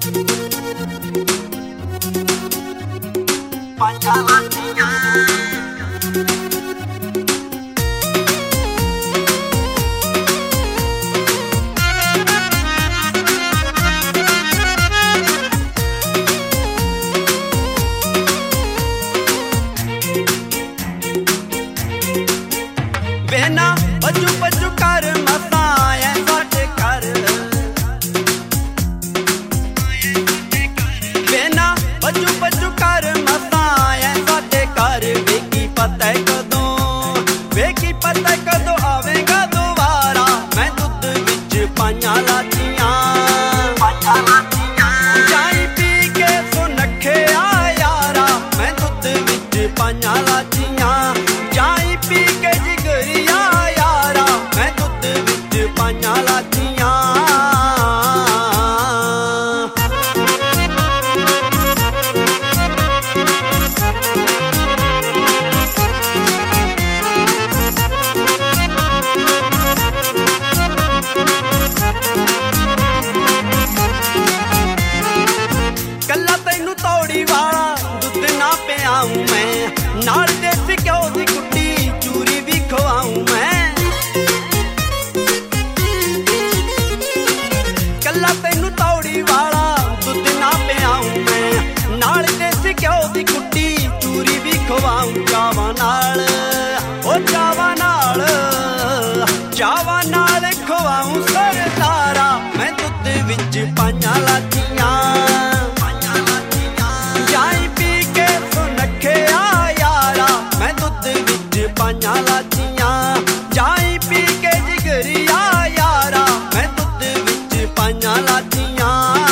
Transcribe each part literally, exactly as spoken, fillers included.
बेना बजू बजू कर मता आए साडे घर, बेना बजू बजू कर मता आए साडे घर। वेकी पता कदों, वेकी पता कदों आवेगा दोबारा। मैं दुध विच पाइयां लाचियां, चाई पी के सुनखे आ यारा। मैं दुध विच पाइयां लाचियां, चाई पी के जिगरिया यारा। मैं दुध विच पाइयां लाचियां। कल्ला तैनू तौड़ी वाला दुध ना पियाऊं मैं, नाल देसी घ्यो दी कुट्टी चूरी भी खवाऊं मैं। कल्ला तैनू तौड़ी वाला दुध ना पियाऊं मैं, नाल देसी घ्यो दी कुट्टी चूरी भी खवाऊं। चावा नाल ओ चावा नाल, चावा नाल खवाऊं सरदारा। मैं दुध विच पाइयां लाचियां, चाई पी के सुनखे आ यारा। मैं दुध विच पाइयां लाचियां, चाई पी के जिगरिया यारा। मैं दुध विच पाइयां लाचियां।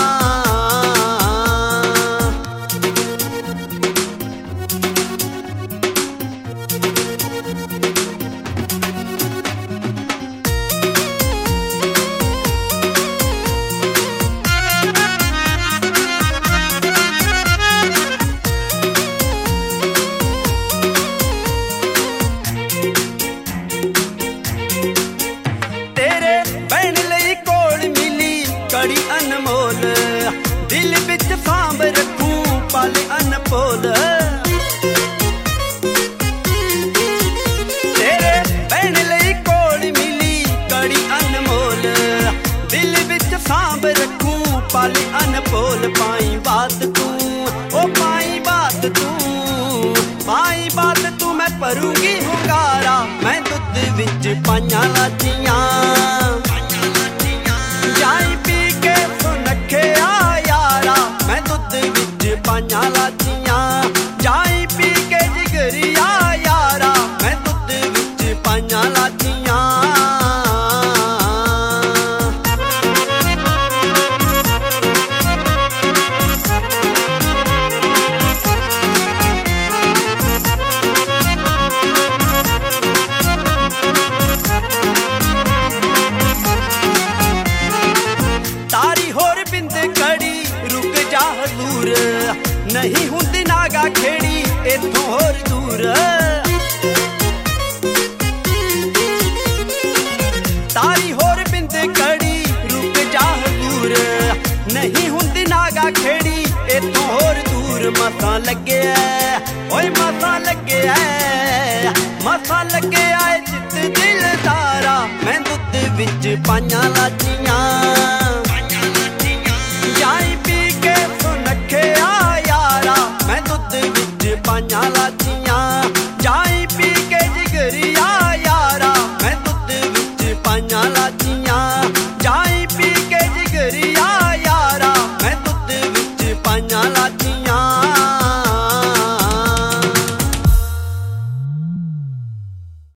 तेरे बहन लई कोल मिली कड़ी अनमोल, दिल विच सांभ रखूं पल अनपोल। तेरे बहन लई कोल मिली कड़ी अनमोल, दिल विच सांभ रखूं पल अनपोल। पाई बात तू ओ पाई बात तू, पाई बात तू मैं भरूंगी हुंगारा। मैं दुध विच पाइयां लाचियां, चाई पी के सुनखे आ यारा। मैं दुध विच पाइयां लाचियां, चाई पी के जिगरिया यारा। मैं दुध विच पाइयां लाचियां। तारी होर बिंद कड़ी रुक जा हजूर, नहीं हुंदी नागा खेड़ी इथों होर दूर। तारी होर बिंद कड़ी रुक जा हजूर, नहीं हुंदी नागा खेड़ी इथों होर दूर। मसा लगे ओए मसा लगे मसा लगे आए चित दिलदारा। मैं दुध विच पाइयां लाचियां, चाई पी के सुनखे आ यारा। मैं दुध विच पाइयां लाचियां, चाई पी के जिगरिया यारा। मैं दुध विच पाइयां लाचियां।